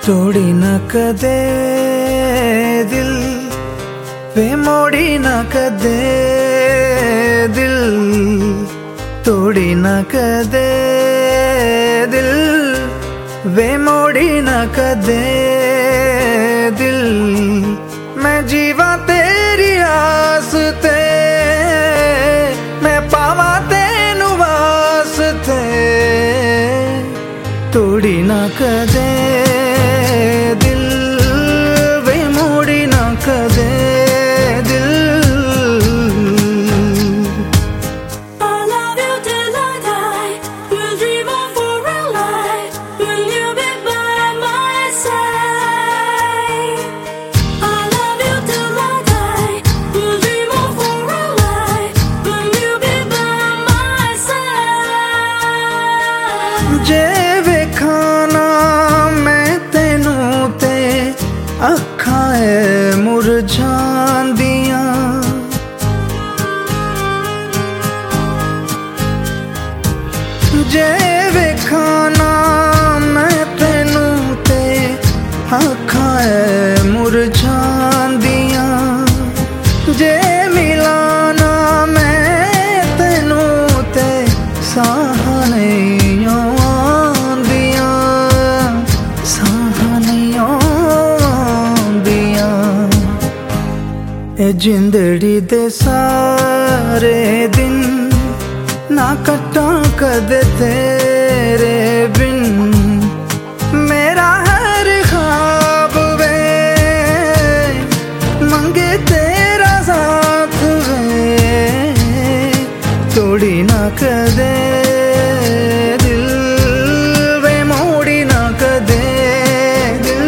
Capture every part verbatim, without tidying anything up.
तोड़ी न कदे दिल वे मोड़ी न कदे दिल तोड़ी न कदे दिल वे मोड़ी न कदे दिल मैं जीवा तेरी आस ते मैं पावा तेनू वास्ते तोड़ी न कदे दिल वे मोड़ी न कदे दिल I love you till I die. We'll dream on for a life. Will you be by my side? I love you till I die. We'll dream on for a life. Will you be by my side? जे वेखाना मैं तेनू ते अखां ऐ मुरझांदियां जे वेखाना मैं तेनू ते अखां ऐ मुरझांदियां जे मिलाना मैं तेनू ते साह नहीं आंदियां साह नहीं आंदियां ए जिंदड़ी दे सारे दिन ना कट्टां कदे तेरे बिन मेरा हर ख्वाब वे मंगे तेरा साथ वे तोड़ी ना कदे दिल वे मोड़ी ना कदे दिल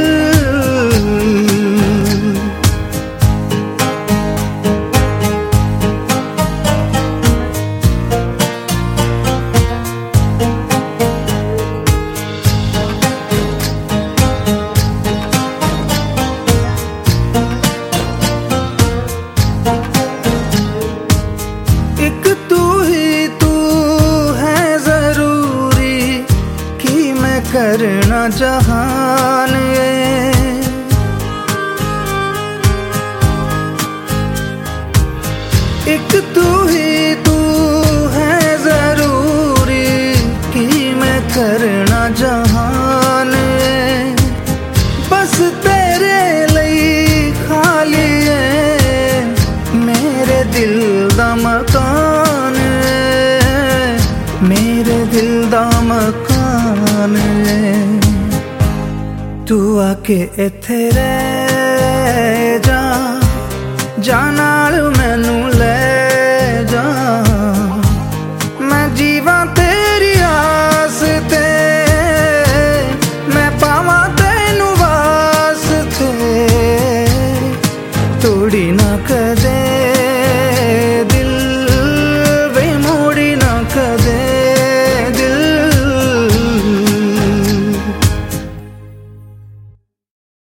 एक तू ही तू है जरूरी कि मैं करना जहान ये एक तू ही तू है जरूरी कि मैं करना जहान ये बस तेरे लिए खाली है मेरे दिल दा मकान मेरे दिल दा मकान तू आके इत्थे रह जा जाना